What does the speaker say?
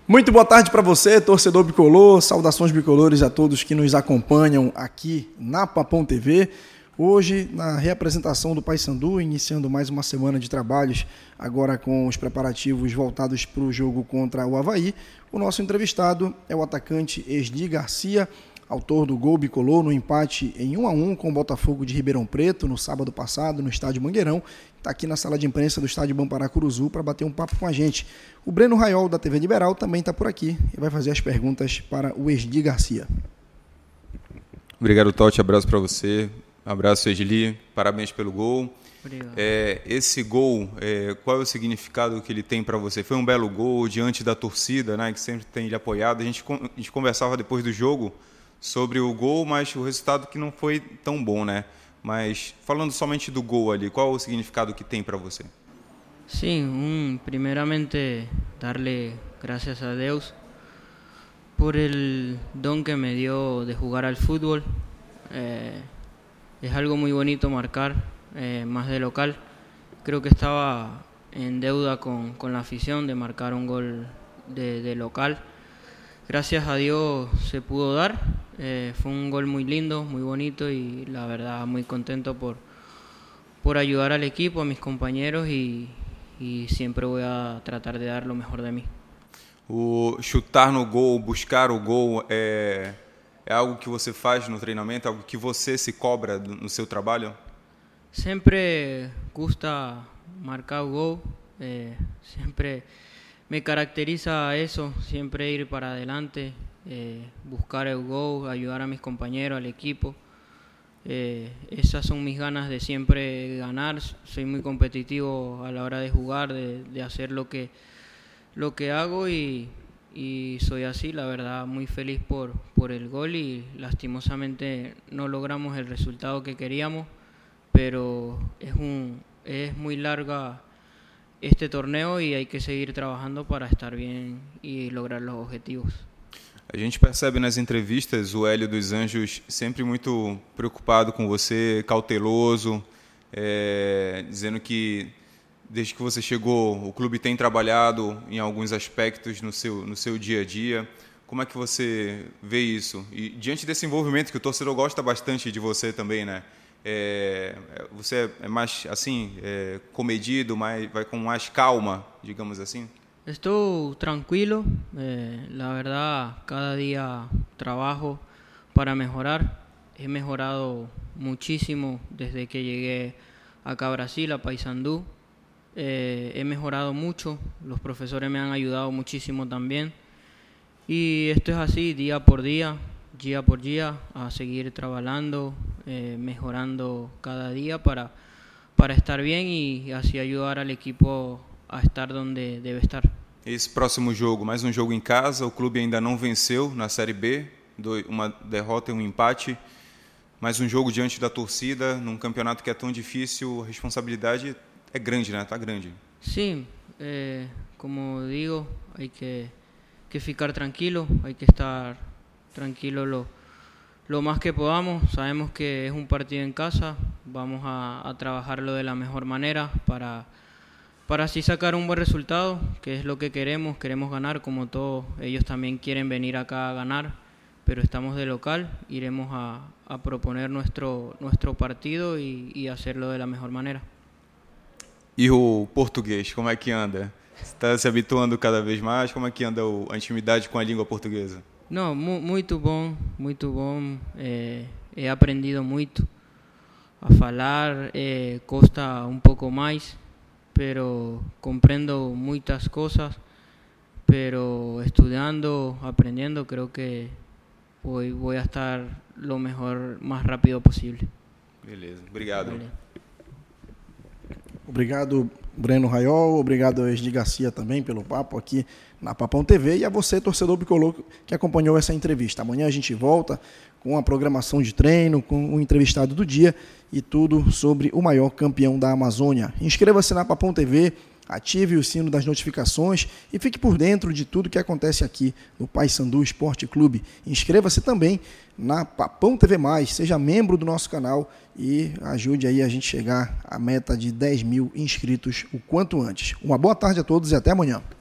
Muito boa tarde para você, torcedor bicolor. Saudações bicolores a todos que nos acompanham aqui na Papão TV. Hoje, na reapresentação do Paysandu, iniciando mais uma semana de trabalhos, agora com os preparativos voltados para o jogo contra o Avaí. O nosso entrevistado é o atacante Esdi Garcia, autor do gol bicolor no empate em 1-1 com o Botafogo de Ribeirão Preto, no sábado passado, no estádio Mangueirão. Está aqui na sala de imprensa do estádio Bamparacuruzu para bater um papo com a gente. O Breno Raiol, da TV Liberal, também está por aqui e vai fazer as perguntas para o Esdi Garcia. Obrigado, Totti. Abraço para você. Abraço, Esli. Parabéns pelo gol. Obrigado. Esse gol, qual é o significado que ele tem para você? Foi um belo gol diante da torcida, né, que sempre tem lhe apoiado. A gente conversava depois do jogo sobre o gol, mas o resultado que não foi tão bom, né? Mas falando somente do gol ali, qual é o significado que tem para você? Sí, primeramente darle gracias a Dios por el don que me dio de jugar al fútbol. Es algo muy bonito marcar, más de local. Creo que estaba en deuda con la afición de marcar un gol de local. Gracias a Dios se pudo dar. Fue un gol muy lindo, muy bonito y la verdad muy contento por ayudar al equipo, a mis compañeros y siempre voy a tratar de dar lo mejor de mí. O chutar no gol, buscar o gol, é algo que você faz no treinamento, algo que você se cobra no seu trabalho? Siempre gusta marcar el gol, siempre me caracteriza eso, siempre ir para adelante, buscar el gol, ayudar a mis compañeros, al equipo. Esas son mis ganas de siempre ganar. Soy muy competitivo a la hora de jugar, de hacer lo que hago y soy así, la verdad, muy feliz por el gol y lastimosamente no logramos el resultado que queríamos, pero es muy larga este torneo y hay que seguir trabajando para estar bien y lograr los objetivos. A gente percebe nas entrevistas o Hélio dos Anjos sempre muito preocupado com você, cauteloso, dizendo que desde que você chegou o clube tem trabalhado em alguns aspectos no seu dia a dia. Como é que você vê isso? E diante desse envolvimento que o torcedor gosta bastante de você também, né? Você é mais assim, comedido, vai com mais calma, digamos assim? Estoy tranquilo, la verdad cada día trabajo para mejorar. He mejorado muchísimo desde que llegué acá a Brasil, a Paysandu. He mejorado mucho, los profesores me han ayudado muchísimo también. Y esto es así, día por día, a seguir trabajando, mejorando cada día para estar bien y así ayudar al equipo a estar donde debe estar. Esse próximo jogo, mais um jogo em casa, o clube ainda não venceu na Série B, uma derrota e um empate, mais um jogo diante da torcida, num campeonato que é tão difícil, a responsabilidade é grande, né? Tá grande. Sí, como digo, hay que ficar tranquilo, hay que estar tranquilo lo más que podamos. Sabemos que es un partido en casa, vamos a trabajarlo de la mejor manera para así sacar un buen resultado, que es lo que queremos ganar, como todos ellos también quieren venir acá a ganar, pero estamos de local, iremos a proponer nuestro partido y hacerlo de la mejor manera. E o português, como é que anda? Você está se habituando cada vez mais? Como é que anda a intimidade com a língua portuguesa? No, muito bom, he aprendido muito a falar, cuesta un poco más, pero comprendo muchas cosas, pero estudiando, aprendiendo, creo que hoy voy a estar lo mejor, más rápido posible. Beleza, obrigado. Vale. Obrigado, Breno Raiol. Obrigado, Esdi Garcia, também pelo papo aqui na Papão TV. E a você, torcedor bicolor, que acompanhou essa entrevista. Amanhã a gente volta com a programação de treino, com o entrevistado do dia e tudo sobre o maior campeão da Amazônia. Inscreva-se na Papão TV, ative o sino das notificações e fique por dentro de tudo que acontece aqui no Paysandu Esporte Clube. Inscreva-se também na Papão TV+, seja membro do nosso canal e ajude aí a gente chegar à meta de 10 mil inscritos o quanto antes. Uma boa tarde a todos e até amanhã.